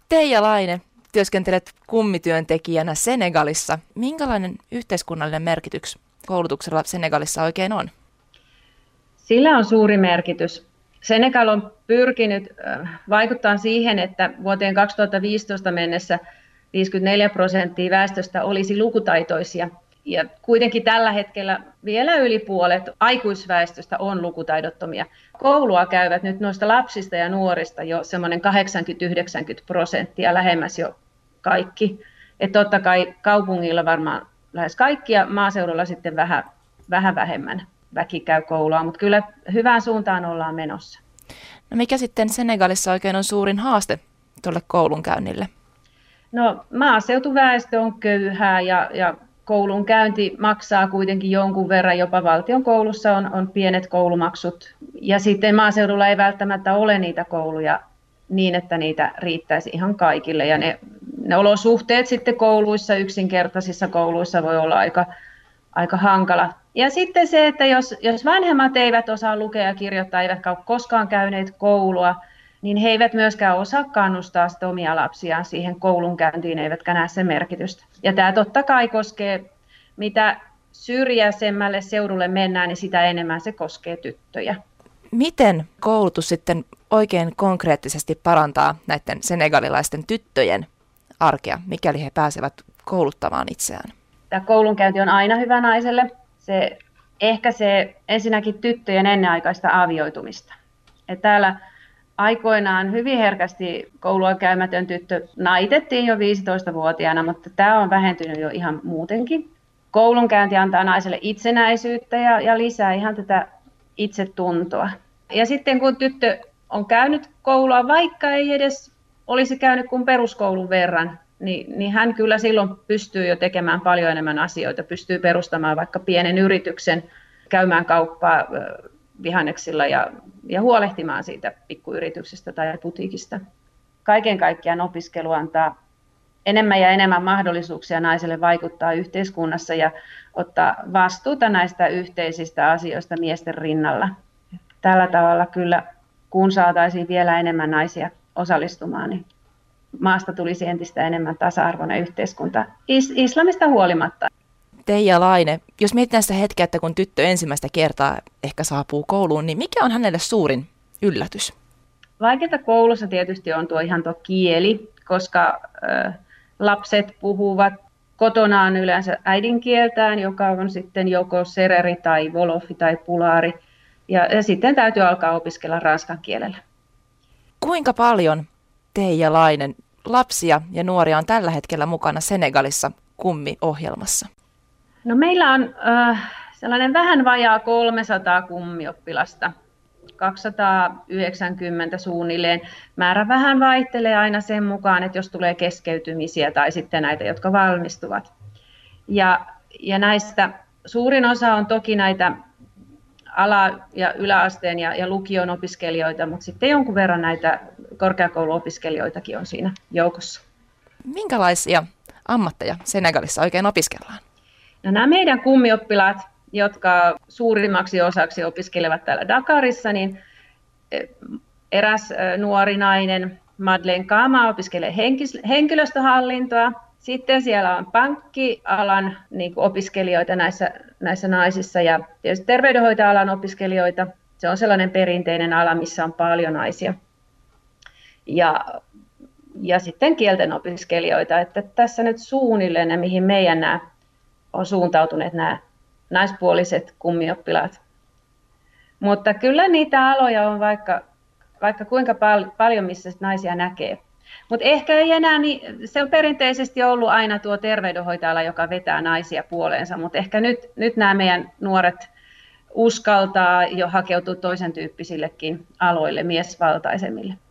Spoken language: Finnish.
Teija Laine, työskentelet kummityöntekijänä Senegalissa. Minkälainen yhteiskunnallinen merkitys koulutuksella Senegalissa oikein on? Sillä on suuri merkitys. Senegal on pyrkinyt vaikuttamaan siihen, että vuoteen 2015 mennessä 54% väestöstä olisi lukutaitoisia. Ja kuitenkin tällä hetkellä vielä yli puolet aikuisväestöstä on lukutaidottomia. Koulua käyvät nyt noista lapsista ja nuorista jo semmoinen 80-90%, lähemmäs jo kaikki. Että totta kai kaupungilla varmaan lähes kaikki ja maaseudulla sitten vähän vähemmän väki käy koulua, mutta kyllä hyvään suuntaan ollaan menossa. No mikä sitten Senegalissa oikein on suurin haaste tuolle koulunkäynnille? No maaseutuväestö on köyhää ja koulunkäynti maksaa kuitenkin jonkun verran, jopa valtion koulussa on pienet koulumaksut. Ja sitten maaseudulla ei välttämättä ole niitä kouluja niin, että niitä riittäisi ihan kaikille. Ja ne olosuhteet sitten kouluissa, yksinkertaisissa kouluissa voi olla aika hankala. Ja sitten se, että jos vanhemmat eivät osaa lukea ja kirjoittaa, eivätkä ole koskaan käyneet koulua, niin he eivät myöskään osaa kannustaa sitä omia lapsiaan siihen koulunkäyntiin, eivätkä näe sen merkitystä. Ja tämä totta kai koskee, mitä syrjäisemmälle seudulle mennään, niin sitä enemmän se koskee tyttöjä. Miten koulutus sitten oikein konkreettisesti parantaa näiden senegalilaisten tyttöjen arkea, mikäli he pääsevät kouluttamaan itseään? Tämä koulunkäynti on aina hyvä naiselle. Se ehkäisee ensinnäkin tyttöjen ennenaikaista avioitumista. Ja täällä aikoinaan hyvin herkästi koulua käymätön tyttö naitettiin jo 15-vuotiaana, mutta tämä on vähentynyt jo ihan muutenkin. Koulunkäynti antaa naiselle itsenäisyyttä ja lisää ihan tätä itsetuntoa. Ja sitten kun tyttö on käynyt koulua, vaikka ei edes olisi käynyt kuin peruskoulun verran, niin hän kyllä silloin pystyy jo tekemään paljon enemmän asioita, pystyy perustamaan vaikka pienen yrityksen, käymään kauppaa vihanneksilla ja huolehtimaan siitä pikkuyrityksestä tai putiikista. Kaiken kaikkiaan opiskelu antaa enemmän ja enemmän mahdollisuuksia naiselle vaikuttaa yhteiskunnassa ja ottaa vastuuta näistä yhteisistä asioista miesten rinnalla. Tällä tavalla kyllä, kun saataisiin vielä enemmän naisia osallistumaan, niin maasta tulisi entistä enemmän tasa-arvoinen yhteiskunta islamista huolimatta. Teija Laine, jos mietitään sitä hetkeä, että kun tyttö ensimmäistä kertaa ehkä saapuu kouluun, niin mikä on hänelle suurin yllätys? Vaikeaa koulussa tietysti on tuo kieli, koska lapset puhuvat kotonaan yleensä äidinkieltään, joka on sitten joko sereri tai wolofi tai pulaari. Ja sitten täytyy alkaa opiskella ranskan kielellä. Kuinka paljon, Teija Laine, lapsia ja nuoria on tällä hetkellä mukana Senegalissa kummiohjelmassa? No meillä on sellainen vähän vajaa 300 kummioppilasta, 290 suunnilleen. Määrä vähän vaihtelee aina sen mukaan, että jos tulee keskeytymisiä tai sitten näitä, jotka valmistuvat. Ja näistä suurin osa on toki näitä ala- ja yläasteen ja lukion opiskelijoita, mutta sitten jonkun verran näitä korkeakouluopiskelijoitakin on siinä joukossa. Minkälaisia ammatteja Senegalissa oikein opiskellaan? No nämä meidän kummioppilaat, jotka suurimmaksi osaksi opiskelevat täällä Dakarissa, niin eräs nuori nainen, Madeleine Kama, opiskelee henkilöstöhallintoa. Sitten siellä on pankkialan opiskelijoita näissä naisissa ja tietysti terveydenhoitoalan opiskelijoita. Se on sellainen perinteinen ala, missä on paljon naisia. Ja sitten kielten opiskelijoita, että tässä nyt suunnilleen ne, mihin meidän nämä on suuntautuneet nämä naispuoliset kummioppilaat. Mutta kyllä niitä aloja on vaikka kuinka paljon, missä naisia näkee. Mutta ehkä ei enää, se on perinteisesti ollut aina tuo terveydenhoitoala, joka vetää naisia puoleensa, mutta ehkä nyt nämä meidän nuoret uskaltaa jo hakeutua toisen tyyppisillekin aloille, miesvaltaisemmille.